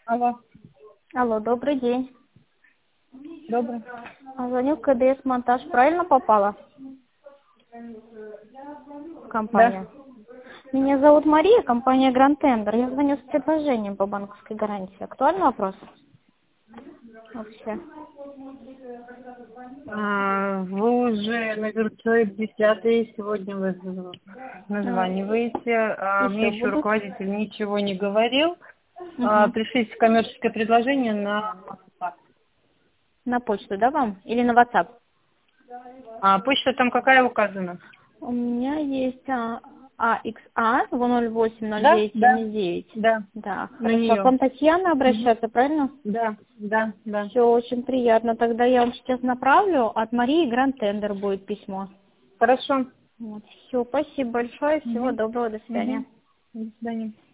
Алло, Алло, добрый день. добрый. Звоню в КДС Монтаж. Правильно попала в Да. компанию? Меня зовут Мария, компания Grand Tender. Я звоню с предложением по банковской гарантии. Актуальный вопрос? Вообще. Вы уже на человек 10 сегодня вы названиваете. Мне Еще еще будут? руководитель ничего не говорил. Угу. Пришлите коммерческое предложение на WhatsApp. На почту, да, вам? Или на WhatsApp? Почта там какая указана? У меня есть AXA Да, да, 080979. да, Да, на хорошо. К нее. вам Татьяна обращаться, правильно? Да, да, да. Все, очень приятно. Тогда я вам сейчас направлю. От Марии Grand Tender будет письмо. Хорошо. Вот. Все, спасибо большое. Всего Угу. доброго. До свидания. Угу. До свидания.